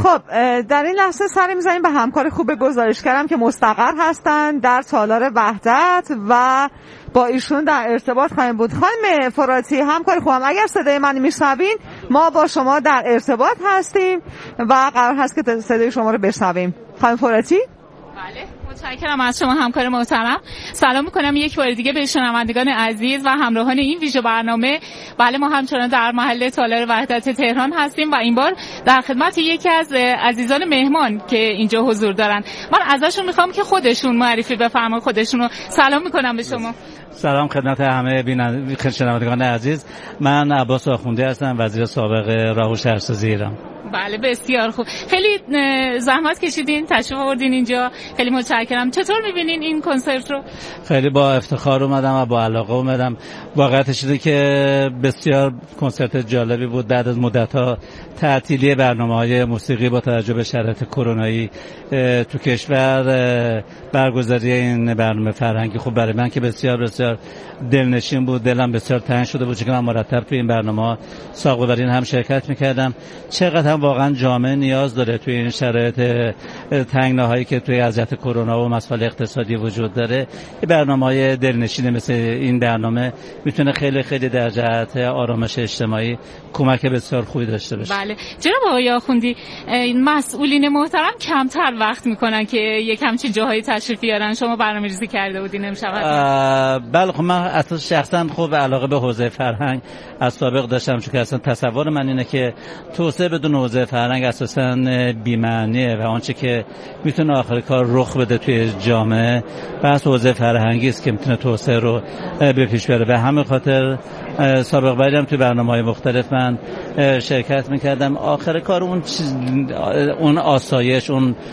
خب در این لحظه سری میزنیم به همکار خوب گزارشگرم که مستقر هستن در تالار وحدت و با ایشون در ارتباط خواهیم بود. خانم فراتی، همکار خوبم، اگر صدای من میشنوین ما با شما در ارتباط هستیم و قرار هست که صدای شما رو بشنویم. خانم فراتی؟ بله، متشکرم از شما همکار محترم. سلام میکنم یک بار دیگه به شنوندگان عزیز و همراهان این ویژه برنامه. بله، ما همچنان در محل تالار وحدت تهران هستیم و این بار در خدمت یکی از عزیزان مهمان که اینجا حضور دارن. من ازشون میخوام که خودشون معرفی بفرماین خودشونو. سلام میکنم به شما. سلام خدمت همه شنوندگان عزیز. من عباس آخوندی هستم، وزیر سابق راه و شهرسازی ایران. بله، بسیار خوب. خیلی زحمت کشیدین تشریف آوردین اینجا، خیلی متشکرم. چطور می‌بینین این کنسرت رو؟ خیلی با افتخار اومدم و با علاقه اومدم. واقعیتش اینه که بسیار کنسرت جالبی بود. بعد از مدت‌ها تعطیلی برنامه‌های موسیقی با توجه به شرایط کرونایی تو کشور، برگزاری این برنامه فرهنگی خوب برای من که بسیار بسیار دلنشین بود. دلم بسیار تنگ شده بود که من مرتب تو این برنامه‌ها ساقه‌وارین هم شرکت می‌کردم. چقدر هم واقعا جامعه نیاز داره توی این شرایط تنگناهایی که توی وضعیت کرونا و مسائل اقتصادی وجود داره. این برنامه‌های دلنشین مثل این برنامه میتونه خیلی خیلی در جهت آرامش اجتماعی کمک بسیار خوبی داشته باشه. بله جناب آقای آخوندی، مسئولین محترم کمتر وقت میکنن که یک همچین جاهای تشریف بیارن. شما برنامه‌ریزی کرده بودین امشب؟ بله، خب من اصلا شخصا خوب علاقه به حوزه فرهنگ از سابق داشتم، چون که اصلا تصور من اینه که توسعه بدون حوزه فرهنگ اساساً بی‌معنیه و آنچه که میتونه آخر کار رخ بده توی جامعه بحث حوزه فرهنگی است که میتونه توسعه رو به پیش بره. و همین خاطر سابق بارم توی برنامه‌های مختلف من شرکت میکردم. آخر کار اون آسایش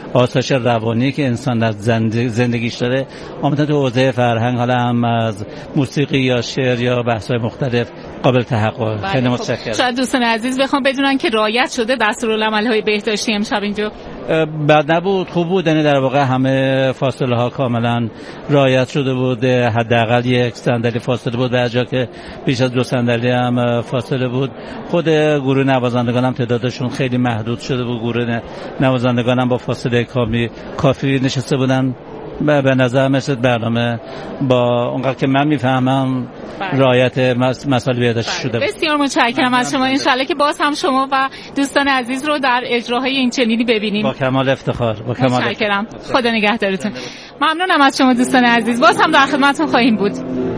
روانی که انسان در زندگیش داره عموما تو حوزه فرهنگ، حالا هم از موسیقی یا شعر یا بحث‌های مختلف، قابل تحقق. خیلی متشکرم. شاید دوستان عزیز بخوام بدونن که رعایت شده دستورالعمل‌های بهداشتی امشب اینجا؟ بد نبود، خوب بود. یعنی در واقع همه فاصله ها کاملا رعایت شده بود. حداقل یک صندلی فاصله بود، در جا که بیش از 2 صندلی هم فاصله بود. خود گروه نوازندگان هم تعدادشون خیلی محدود شده بود. گروه نوازندگان هم با فاصله کافی نشسته بودن. به نظر مثل برنامه با اونقدر که من میفهمم رعایت مسائل بهداشتی شده. بسیار متشکرم از شما. انشالله که باز هم شما و دوستان عزیز رو در اجراهای این چنینی ببینیم. با کمال افتخار. متشکرم. خدا نگهدارتون. ممنونم از شما دوستان عزیز. باز هم در خدمتتون خواهیم بود.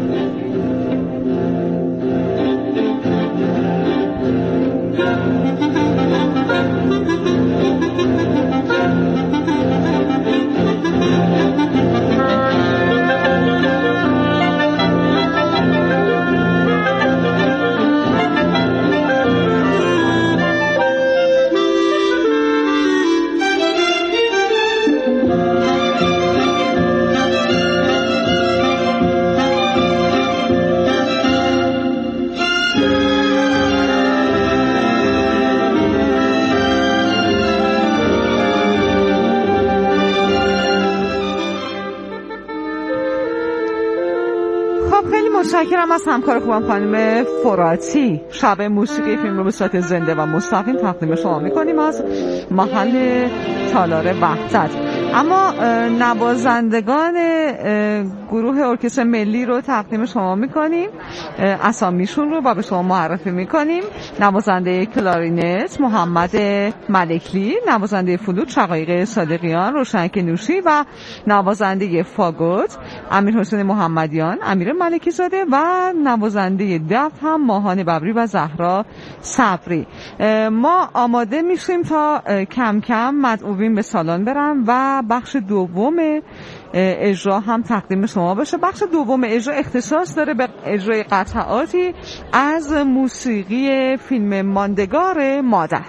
متشکرم از همکار خوبم خانم فراتی. شب موسیقی فیلم رو به صورت زنده و مستقیم تقدیم شما میکنیم از محل تالار وحدت. اما نوازندگان گروه ارکستر ملی رو تقدیم شما میکنیم، اسامیشون رو و به شما معرفی میکنیم. نوازنده کلارینت محمد ملکلی، نوازنده فلوت شقایق صادقیان، روشنک نوشی و نوازنده فاگوت امیرحسین محمدیان، امیر ملکی زاده و نوازنده دف هم ماهان ببری و زهرا صبری. ما آماده میشیم تا کم کم مدعوین به سالن برن و بخش دوم اجرا هم تقدیم شما بشه. بخش دوم اجرا اختصاص داره به اجرای قطعاتی از موسیقی فیلم ماندگار مادر.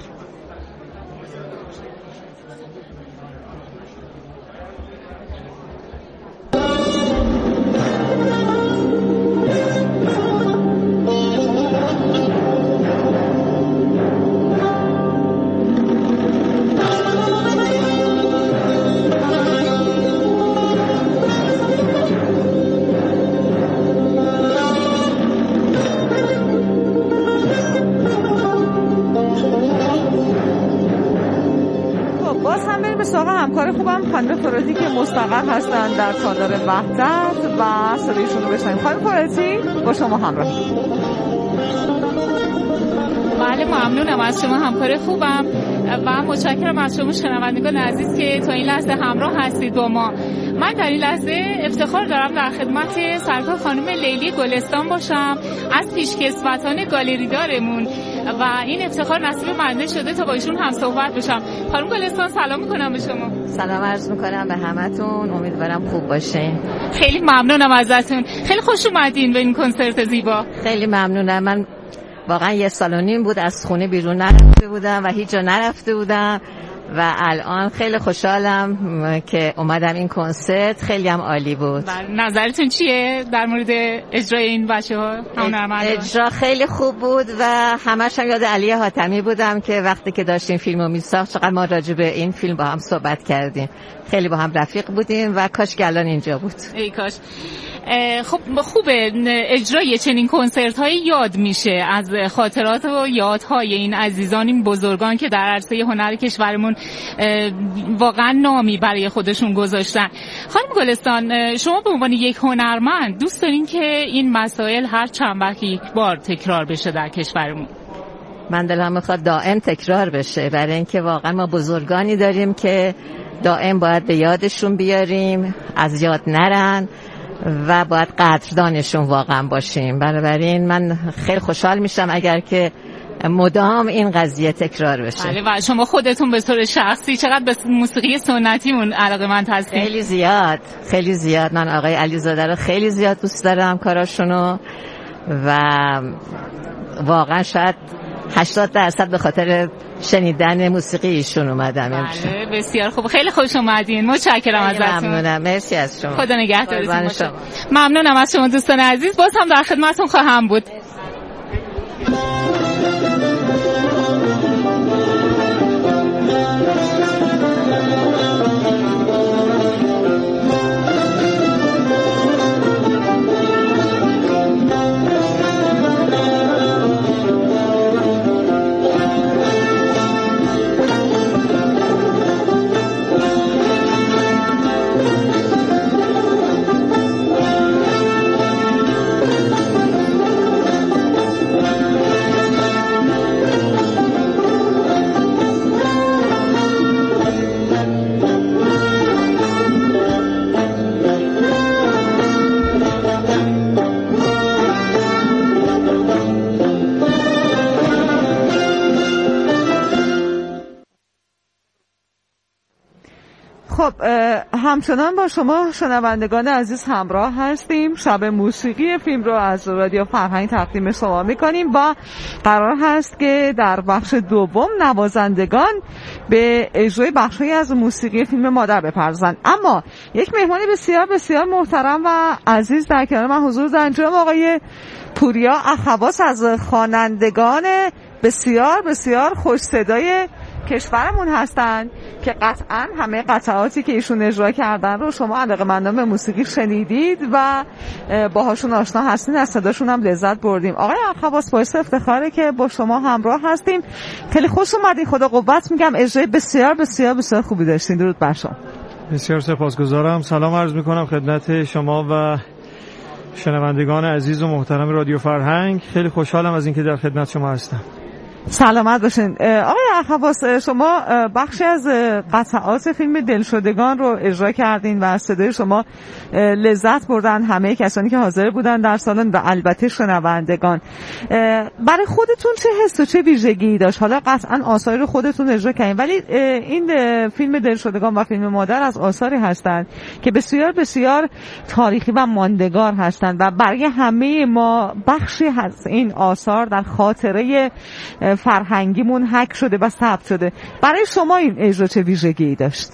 همکار خوبم خانم فراتی که مستقر هستن در تالار وحدت و صدایشون رو بشنویم. خانم فراتی با شما همراه. بله ممنونم از شما همکار خوبم و متشکرم از شما شنوندگان عزیز که تا این لحظه همراه هستید با ما. من در این لحظه افتخار دارم در خدمت سرکار خانم لیلی گلستان باشم از پیشکسوتان گالری دارمون و این افتخار نصیب بنده شده تا با ایشون هم صحبت بشم. خانم گلستان سلام میکنم به شما. سلام عرض میکنم به همتون، امیدوارم خوب باشین. خیلی ممنونم ازتون، خیلی خوش اومدین به این کنسرت زیبا. خیلی ممنونم. من واقعا 1.5 سال بود از خونه بیرون نرفته بودم و هیچ جا نرفته بودم و الان خیلی خوشحالم که اومدم این کنسرت. خیلی هم عالی بود. نظرتون چیه در مورد اجرای این بچه‌ها؟ اجرا خیلی خوب بود و همش هم یاد علی حاتمی بودم که وقتی که داشتیم فیلمو میساخت چقدر ما راجع به این فیلم با هم صحبت کردیم. خیلی با هم رفیق بودیم و کاش که الان اینجا بود. ای کاش. خب خوبه اجرای چنین کنسرت هایی یاد میشه از خاطرات و یادهای این عزیزان، این بزرگان که در عرصه هنر کشورمون واقعا نامی برای خودشون گذاشتن. خانم گلستان، شما به عنوان یک هنرمند دوست دارین که این مسائل هر چند وقت یک بار تکرار بشه در کشورمون؟ من دلم میخواد دائم تکرار بشه، برای اینکه واقعا ما بزرگانی داریم که دائم باید به یادشون بیاریم، از یاد نرن و باید قدردانشون واقعا باشیم. بنابراین من خیلی خوشحال میشم اگر که مدام این قضیه تکرار بشه. بله. و شما خودتون به طور شخصی چقدر به موسیقی سنتیمون علاقه‌مند هستین؟ خیلی زیاد، خیلی زیاد. من آقای علیزاده رو خیلی زیاد دوست دارم، کاراشونو، و واقعا شاید 80% به خاطر شنیدن موسیقی ایشون اومدم. بله بسیار خوب، خیلی خوش اومدین. متشکرم ازتون. ممنونم، مرسی از شما. خدا نگهدارتون باشه. ممنونم از شما دوستان عزیز، باز هم در خدمتتون خواهم بود. خب همچنان با شما شنوندگان عزیز همراه هستیم. شب موسیقی فیلم رو از رادیو فرهنگ تقدیم شما میکنیم و قرار هست که در بخش دوم نوازندگان به اجرای بخشی از موسیقی فیلم مادر بپردازند. اما یک مهمان بسیار بسیار محترم و عزیز در کنار من حضور دارند، جناب آقای پوریا اخواس از خوانندگان بسیار بسیار خوش صدای کشورمون هستن که قطعا همه قطعاتی که ایشون اجرا کردن رو شما علاقه‌مندان به موسیقی شنیدید و باهاشون آشنا هستین، از صداشون هم لذت بردیم. آقای اخواس، باعث افتخاره که با شما همراه هستیم. خیلی خوش اومدین، خدا قوت میگم. اجرای بسیار بسیار بسیار خوبی داشتین. درود بر شما. بسیار سپاسگزارم. سلام عرض میکنم خدمت شما و شنوندگان عزیز و محترم رادیو فرهنگ. خیلی خوشحالم از اینکه در خدمت شما هستم. سلامت باشین. آقای اخواس، شما بخشی از قطعات فیلم دلشدگان رو اجرا کردین و از صدای شما لذت بردن همه کسانی که حاضر بودن در سالن و البته شنوندگان. برای خودتون چه حس و چه ویژگی داشت؟ حالا قطعا آثاری رو خودتون اجرا کردین، ولی این فیلم دلشدگان و فیلم مادر از آثاری هستند که بسیار بسیار تاریخی و ماندگار هستند و برای همه ما بخشی از این آثار در خاطره فرهنگیمون حک شده و ثبت شده. برای شما این اجرا چه ویژگی داشت؟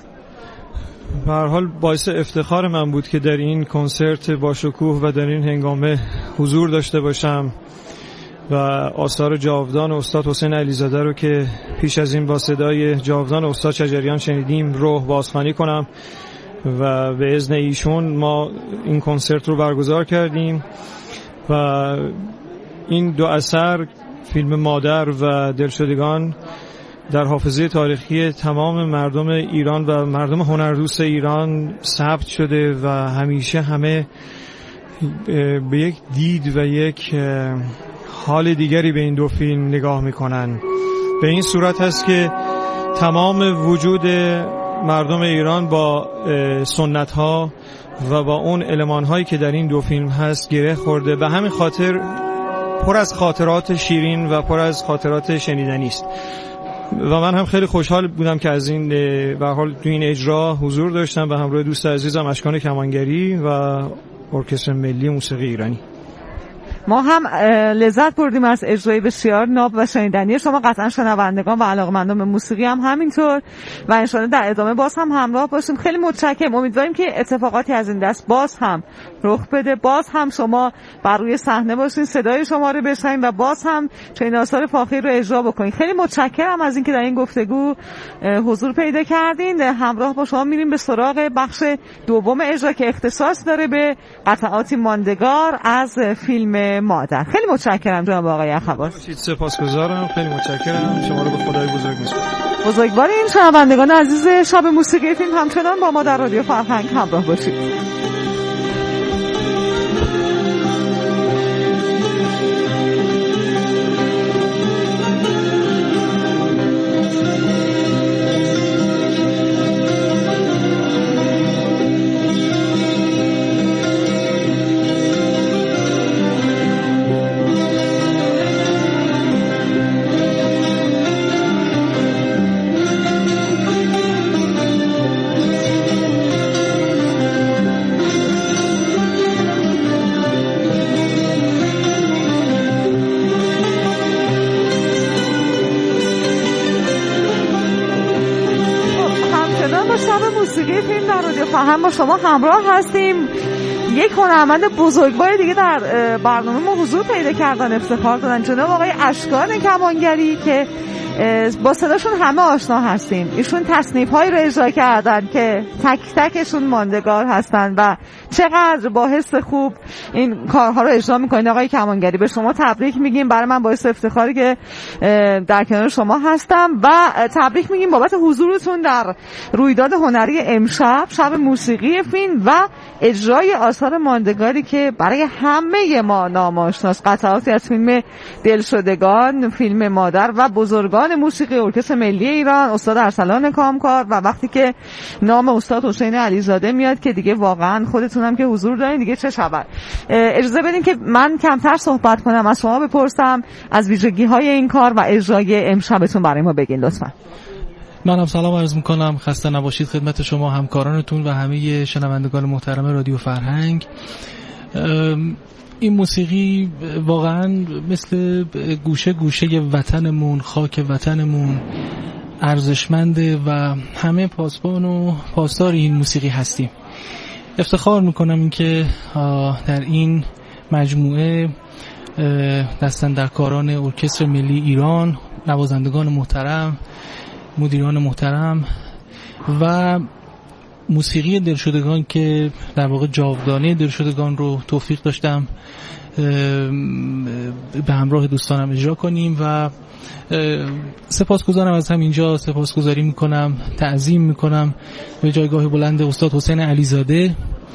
به هر حال باعث افتخار من بود که در این کنسرت با شکوه و در این هنگامه حضور داشته باشم و آثار جاودان استاد حسین علیزاده رو که پیش از این با صدای جاودان استاد شجریان شنیدیم روح بازخوانی کنم و به اذن ایشون ما این کنسرت رو برگزار کردیم و این دو اثر، فیلم مادر و دلشدگان، در حافظه تاریخی تمام مردم ایران و مردم هنردوست ایران ثبت شده و همیشه همه به یک دید و یک حال دیگری به این دو فیلم نگاه میکنن. به این صورت هست که تمام وجود مردم ایران با سنت ها و با اون المان هایی که در این دو فیلم هست گره خورده. به همین خاطر پر از خاطرات شیرین و پر از خاطرات شنیدنی است و من هم خیلی خوشحال بودم که از این به حال تو این اجرا حضور داشتم به همراه دوست عزیزم اشکان کمانگری و ارکستر ملی موسیقی ایرانی. ما هم لذت بردیم از اجرای بسیار ناب و شنیدنی شما. قطعا شنوندگان و علاقه‌مندان به موسیقی هم همینطور و ان شاءالله در ادامه باز هم همراه باشیم. خیلی متشکرم. امیدواریم که اتفاقاتی از این دست باز هم رخ بده، باز هم شما بر روی صحنه باشین، صدای شما رو بشنویم و باز هم چنین آثار فاخر رو اجرا بکنین. خیلی متشکرم از اینکه در این گفتگو حضور پیدا کردین. همراه با شما میریم به سراغ بخش دوم اجرا که اختصاص داره به قطعاتی ماندگار از فیلم مادر. خیلی متشکرم جناب آقای اخواس. سپاسگزارم. خیلی متشکرم. شما رو به خدای بزرگ میسپارم. بزرگوار این شنوندگان عزیز شب موسیقی فیلم همچنان با ما در رادیو فرهنگ همراه باشید. موسیقی فیلم در رادیو فرهنگ با شما همراه هستیم. یک هنرمند بزرگوار دیگه در برنامه ما حضور پیدا کردن، افتخار دادن، جناب آقای اشکان کمانگری که با صداشون همه آشنا هستیم. ایشون تصنیف‌هایی رو اجرا کردن که تک تکشون ماندگار هستن و چقدر با حس خوب این کارها رو اجرا می‌کنید. آقای کمانگری به شما تبریک میگیم. برای من باعث افتخاری که در کنار شما هستم و تبریک میگیم بابت حضورتون در رویداد هنری امشب، شب موسیقی فیلم و اجرای آثار ماندگاری که برای همه ما نام‌آشناست. قطعاتی از فیلم دلشدگان، فیلم مادر و بزرگان موسیقی ارکستر ملی ایران، استاد ارسلان کامکار و وقتی که نام استاد حسین علیزاده میاد که دیگه واقعا خودتونم که حضور دارین دیگه چه خبر. اجازه بدین که من کمتر صحبت کنم، از شما بپرسم از ویژگی‌های این کار و اجرای امشبتون برای ما بگین لطفاً. منم سلام عرض میکنم، خسته نباشید خدمت شما همکارانتون و همه شنوندگان محترم رادیو فرهنگ. این موسیقی واقعا مثل گوشه گوشه وطنمون، خاک وطنمون ارزشمنده و همه پاسبان و پاسدار این موسیقی هستیم. افتخار میکنم اینکه در این مجموعه دستاندرکاران ارکستر ملی ایران، نوازندگان محترم، مدیران محترم و موسیقی دلشدگان که در واقع جاودانه دلشدگان رو توفیق داشتم به همراه دوستانم اجرا کنیم و سپاسگزارم از همینجا، سپاسگزاری میکنم، تعظیم میکنم به جایگاه بلند استاد حسین علیزاده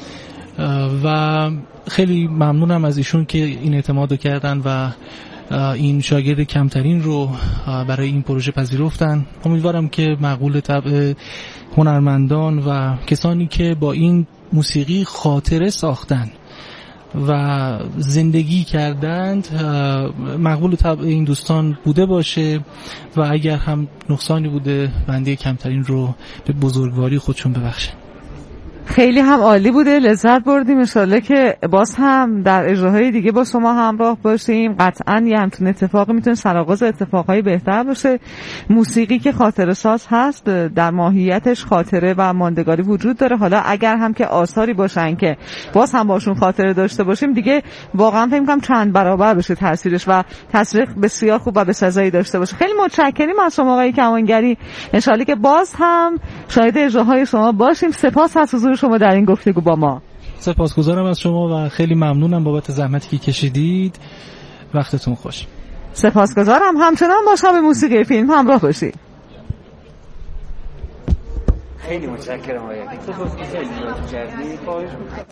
و خیلی ممنونم از ایشون که این اعتماد کردن و این شاگرد کمترین رو برای این پروژه پذیرفتن. امیدوارم که مقبول طبع هنرمندان و کسانی که با این موسیقی خاطره ساختن و زندگی کردند مقبول طبع این دوستان بوده باشه و اگر هم نقصانی بوده بنده کمترین رو به بزرگواری خودشون ببخشن. خیلی هم عالی بوده، لذت بردیم. انشالله که باز هم در اجراهای دیگه با شما همراه باشیم. قطعاً یه همچین اتفاقی میتونه سرآغاز اتفاقهای بهتر باشه. موسیقی که خاطره ساز هست در ماهیتش خاطره و ماندگاری وجود داره. حالا اگر هم که آثاری باشن که باز هم باشون خاطره داشته باشیم دیگه واقعا فکر می‌کنم چند برابر بشه تاثیرش و تاثیر بسیار خوب و بسزایی داشته باشه. خیلی متشکریم از شما آقای کمانگری. انشالله که باز هم شاهد اجراهای شما باشیم. سپاس از حضور شما در این گفتگو با ما. سپاسگزارم از شما و خیلی ممنونم بابت زحمتی که کشیدید. وقتتون خوش. سپاسگزارم. همچنان با شب موسیقی فیلم همراه باشید. خیلی متشکرم آقای حکیم. سپاسگزاریم لطف کردید. خواهش می‌کنم.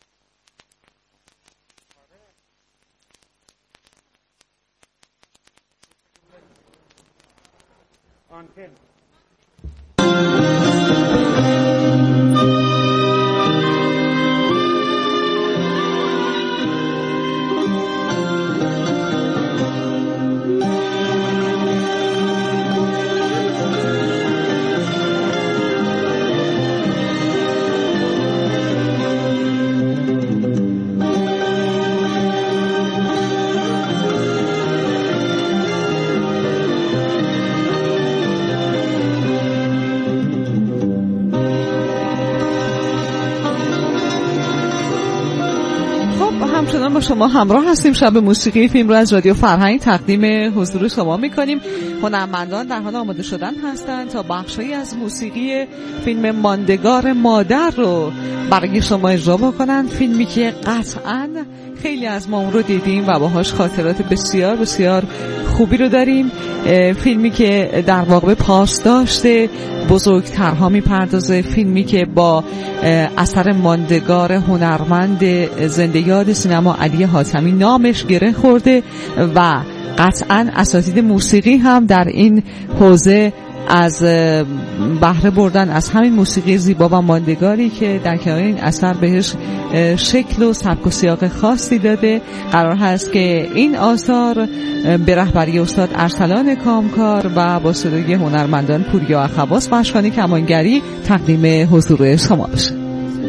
همچنان با شما همراه هستیم. شب موسیقی فیلم رو از رادیو فرهنگ تقدیم حضور شما میکنیم. هنرمندان در حال آماده شدن هستند تا بخشی از موسیقی فیلم ماندگار مادر رو برای شما اجرا بکنن. فیلمی که قطعاً خیلی از ما اون رو دیدیم و باهاش خاطرات بسیار بسیار خوبی رو داریم. فیلمی که در واقع پاس داشته بزرگترها میپردازه، فیلمی که با اثر ماندگار هنرمند زنده یاد سینما علی حاتمی نامش گره خورده و قطعاً اساتید موسیقی هم در این حوزه از بهره بردن از همین موسیقی زیبا و ماندگاری که در کنار این اثر بهش شکل و سبک و سیاق خاصی داده. قرار هست که این آثار به رهبری استاد ارسلان کامکار و با صدای هنرمندان پوریا اخواس و اشکان کمانگری تقدیم حضور شما بشه.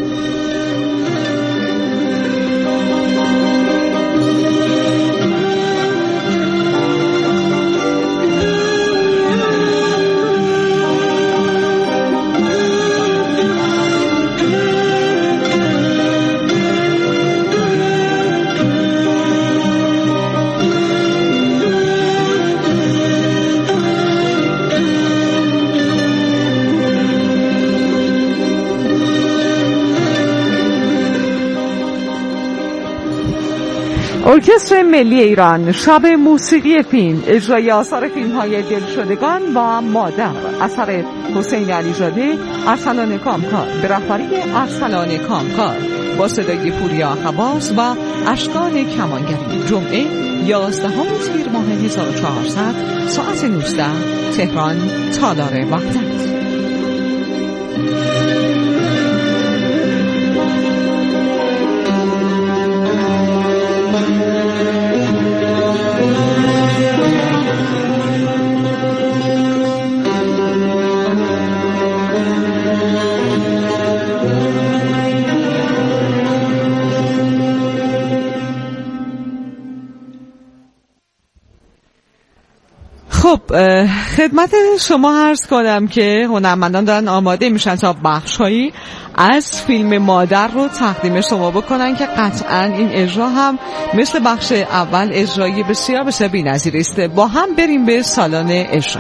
ارکستر ملی ایران شب موسیقی فیلم اجرای آثار فیلم‌های دلشدگان و مادر اثر حسین علیزاده ارسلان کامکار به رهبری ارسلان کامکار با صدای پوریا اخواس و اشکان کمانگری جمعه 11 تیر ماه 1400 ساعت 19 تهران تالار وحدت. خب خدمت شما عرض کنم که هنرمندان دارن آماده میشن تا بخش‌هایی از فیلم مادر رو تقدیم شما بکنن که قطعاً این اجرا هم مثل بخش اول اجرایی بسیار بسیار بی‌نظیر است. با هم بریم به سالن اجرا.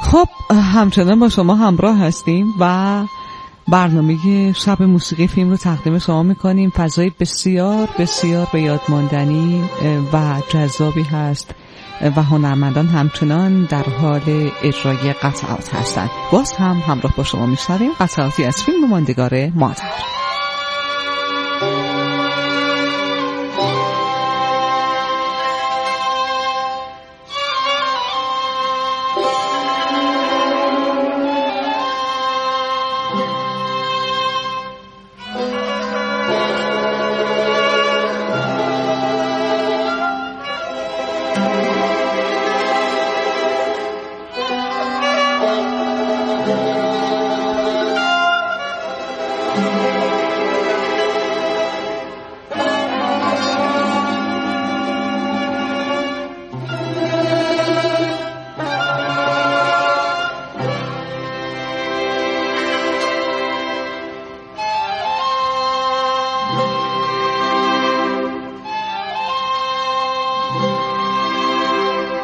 خب همچنان با شما همراه هستیم و برنامه شب موسیقی فیلم رو تقدیم شما میکنیم. فضای بسیار بسیار به یاد ماندنی و جذابی هست و هنرمندان همچنان در حال اجرای قطعات هستند. باز هم همراه با شما میشنویم قطعاتی از فیلم ماندگار مادر.